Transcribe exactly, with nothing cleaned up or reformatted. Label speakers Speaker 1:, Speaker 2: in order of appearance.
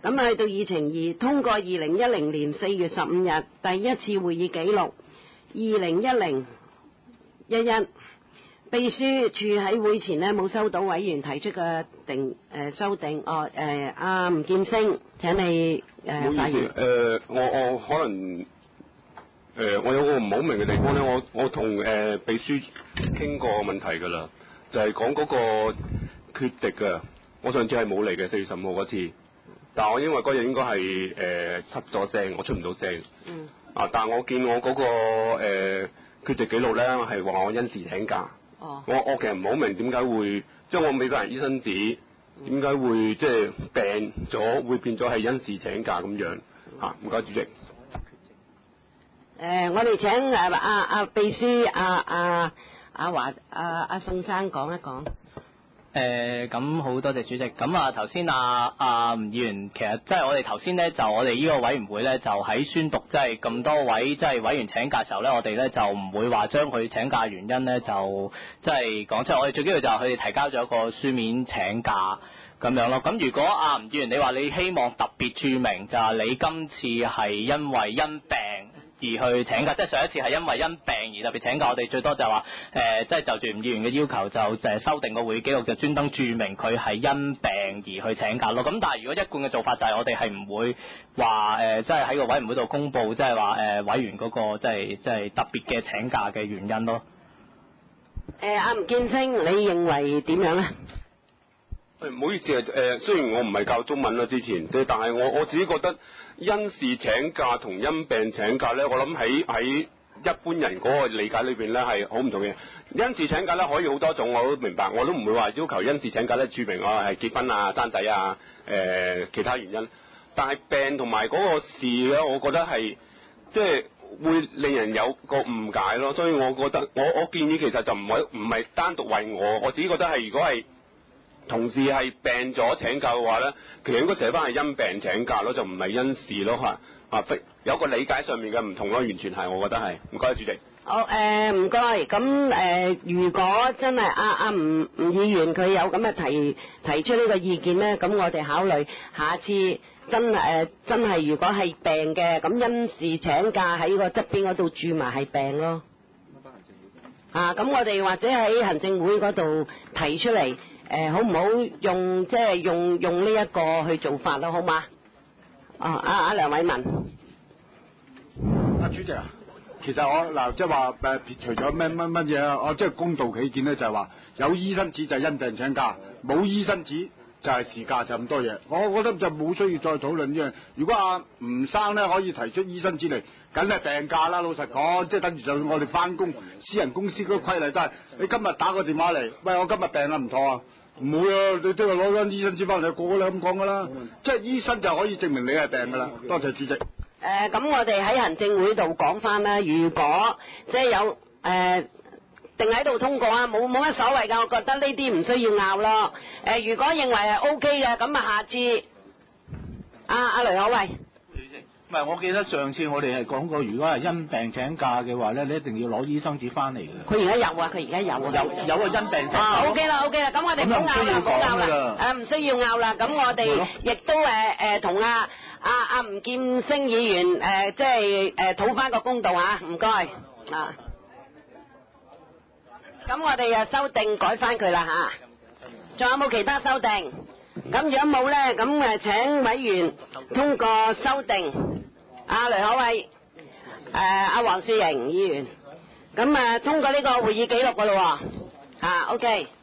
Speaker 1: 咁去到議程二，通過二零一零年四月十五日第一次會議記錄，二零一零一一。秘書處喺會前呢冇收到委員提出嘅定誒、呃、修訂，哦誒阿吳劍星，請你誒發言。
Speaker 2: 誒我我可能誒、呃、我有個唔好明嘅地方咧，我我同誒、呃、秘書傾過問題㗎啦，就係講嗰個缺席嘅。我上次係冇嚟嘅，四月十五號嗰次，但係我因為嗰日應該係誒失咗聲，我出唔到聲。嗯。啊！但係我見我嗰、嗰個、呃、缺席記錄咧，係話我因事請假。哦、我我其實唔好明點解會，即係我美國人醫生紙點解會即係病咗會變咗係因事請假咁樣嚇？唔該主席。誒、
Speaker 1: 呃，我哋請誒阿阿秘書阿阿阿華阿阿宋生講一講。
Speaker 3: 誒咁好多謝主席。咁啊頭先啊啊吳議員，其實即係我哋頭先咧，就我哋呢個委員會咧，就喺宣讀即係咁多位即係、就是、委員請假嘅時候咧，我哋咧就唔會話將佢請假原因咧就即係講出嚟。我哋最緊要就係佢哋提交咗一個書面請假咁樣咯。咁如果啊吳議員你話你希望特別註明就係你今次係因為因病而去請假，即係上一次係因為因病而特別請假，我哋最多就話誒，即係就住吳議員嘅要求就就係修訂個會議記錄，就專登註明佢係因病而去請假咯。咁但係如果一貫嘅做法就係我哋係唔會話誒，即係喺個委員會度公佈，即係話誒委員嗰個即係即係特別嘅請假嘅原因咯。
Speaker 1: 誒阿吳劍星，你認為點樣咧？
Speaker 2: 誒唔好意思啊，誒雖然我唔係教中文啦之前，但係我我自己覺得因事請假同因病請假咧，我諗喺喺一般人嗰個理解裏邊咧係好唔同嘅。因事請假咧可以好多種，我都明白，我都唔會話要求因事請假咧註明我係結婚啊、生仔啊、誒、呃、其他原因。但係病同埋嗰個事咧，我覺得係即係會令人有個誤解咯。所以我覺得我我建議其實就唔係唔係單獨為我，我自己覺得係如果係同事係病咗請假嘅話咧，其實應該寫翻係因病請假咯，就唔係因事咯嚇。啊，有個理解上面嘅唔同咯，完全係，我覺得係。唔該，主席。
Speaker 1: 好誒，唔該。咁誒，如果真係阿阿吳吳議員佢有咁嘅提提出呢個意見咧，咁我哋考慮下次真誒、呃、真係如果係病嘅，咁因事請假喺個側邊嗰度註埋係病咯。啊，咁我哋或者喺行政會嗰度提出嚟。誒、呃，好唔好用即係用用呢一個去做法咯，好嘛？啊，阿阿梁偉文，
Speaker 4: 阿主席啊，其實我嗱即係話誒，除咗咩乜乜嘢啊，我即係公道起見咧，就係話有醫生紙就係因病請假，冇醫生紙就係事假，就咁多嘢。我覺得就冇需要再討論呢樣。如果阿吳生咧可以提出醫生紙嚟，梗係病假啦。老實講，即係等於就我哋翻工，私人公司嗰個規例都係，你今日打個電話嚟，喂，我今日病啦，唔妥啊！唔會啊！你都係攞張醫生紙翻嚟，個個都咁講噶啦。即係醫生就可以證明你係病噶啦。多謝主席。誒、
Speaker 1: 呃，咁我哋喺行政會度講翻啦。如果即係有誒、呃、定喺度通過啊，冇冇乜所謂噶。我覺得呢啲唔需要拗咯。誒、呃，如果認為係 O K 嘅，咁啊下次阿阿雷可慧。
Speaker 5: 唔係，我記得上次我哋係講過，如果係因病請假嘅話咧，你一定要攞醫生紙翻嚟嘅。
Speaker 1: 佢而家有啊，佢而家有啊。
Speaker 5: 有有個因病請假。
Speaker 1: 啊 OK 啦 OK 啦，咁我哋唔好拗啦，唔好拗啦，誒唔需要拗啦。咁我哋亦都誒誒同阿阿阿吳劍星議員誒即係誒討翻個公道啊，唔該啊。咁我哋誒修訂改翻佢啦嚇，仲有冇其他修訂？咁如果冇咧，咁誒請委員通過修訂。阿雷可慧，誒阿黃雪瑩議員，咁誒通過呢個會議記錄噶咯喎，嚇 OK。